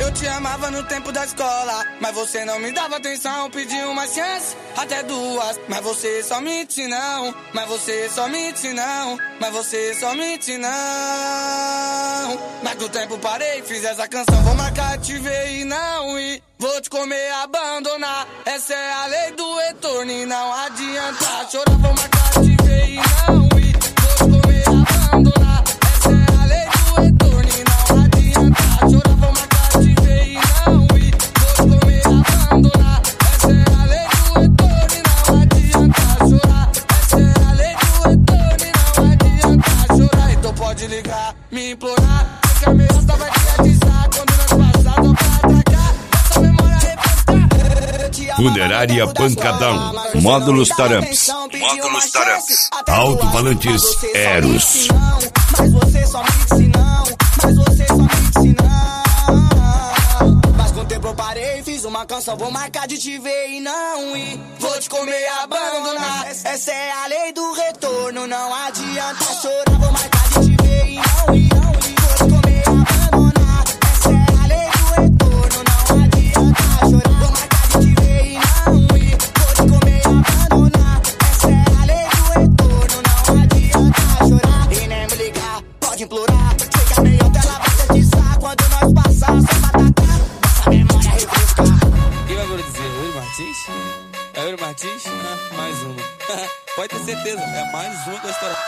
Eu te amava no tempo da escola, mas você não me dava atenção. Pedi uma chance, até duas, mas você só mente não. Mas você só mente não. Mas você só mente não. Mas do tempo parei, fiz essa canção. Vou marcar, te ver e não ir. Vou te comer, abandonar. Essa é a lei do retorno e não adianta chorar. Vou marcar, te ver e não ir. Vou te comer, abandonar. Essa é a lei do retorno e não adianta chorar. Vou marcar, te ver e não ir. Vou te comer, abandonar. Essa é a lei do retorno e não adianta chorar. Essa é a lei do retorno e não adianta chorar. Então pode ligar, me implorar. Sei que a melhor vai te atizar quando nós passar só pra atracar. Essa memória refrescar. Funerária Pancadão, Módulos Taramps, Alto-Falantes Eros. Mas você só me disse não. Mas você só me disse não. Mas com o tempo eu parei, fiz uma canção. Vou marcar de te ver e não ir. Vou te comer, abandonar. Essa é a lei do retorno. Não adianta chorar. Vou marcar de te ver e não ir. Vou te comer, abandonar. Essa é a lei do retorno. Não adianta chorar. Vou marcar de te ver e não ir. Vou te comer, abandonar. Essa é a lei do retorno. Não adianta chorar. E nem me ligar, pode implorar. Sei que a melhor tela vai te atizar quando nós passar só pra atacar. Essa memória refrescar. Quem vai dizer? Yuri Martins? É Yuri Martins? Mais uma. Pode ter certeza, é mais uma da história.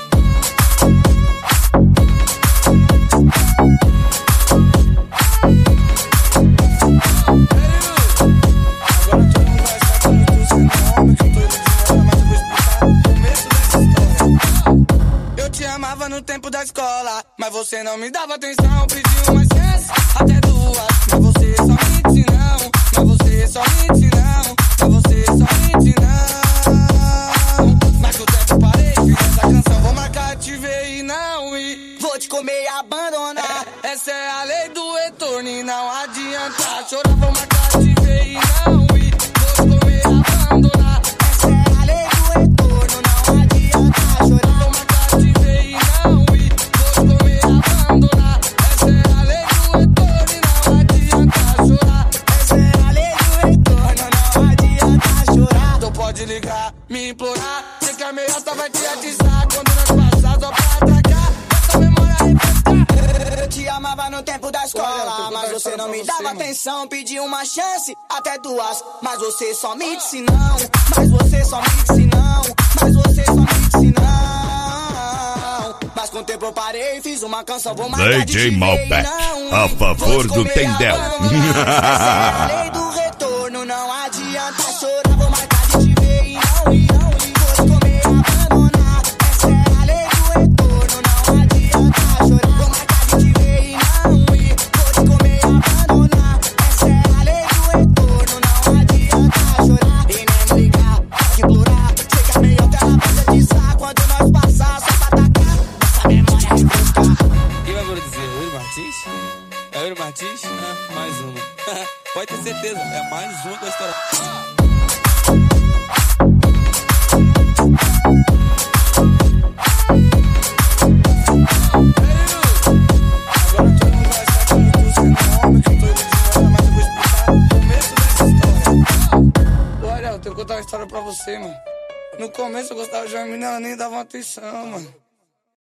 Eu te amava no tempo da escola, mas você não me dava atenção. Pedi uma chance, até duas, mas você só mente não. Mas você só mente não. Mas você só mente não. Mas com o tempo parei, fiz essa canção. Vou marcar, te ver e não ir. Vou te comer e abandonar. Essa é a lei do retorno e não adianta chorar. Vou marcar, te ver e não ir. Vou te comer e abandonar. Essa é a lei do retorno, não adianta chorar. Vou marcar, te ver e não ir. Vou te comer e abandonar. Essa é a lei do retorno e não adianta chorar. Essa é a lei do retorno, não adianta chorar. Então pode ligar, me implorar. Sei que a melhor vai te atizar quando nós passar só pra atracar. Essa memória refrescar. Eu te amava no tempo da escola, mas você não me dava atenção. Pedi uma chance, até duas, mas você só me disse não. Mas você só me disse não. Mas você só me disse não. Mas com o tempo eu parei, fiz uma canção. Vou marcar de te DJ ver e Malbec, não ir. a favor Vou te do comer, Tendel. abandonar. Essa é a lei do retorno, não adianta chorar. Vou marcar de te ver e não ir. Vou te comer, abandonar. Essa é a lei do retorno, não adianta chorar. Vou marcar de te ver e não ir. Vou te comer, abandonar. Essa é a lei do retorno, não adianta chorar. E nem me ligar, pode implorar. Sei que a melhor tela vai te atizar quando nós passar só pra atacar. Essa memória refrescar. Quem vai dizer? Yuri Martins? É Yuri Martins? Mais uma. Pode ter certeza, é mais uma da história. Olha, eu tenho que contar uma história pra você, mano. No começo eu gostava de uma menina, ela nem dava atenção, mano.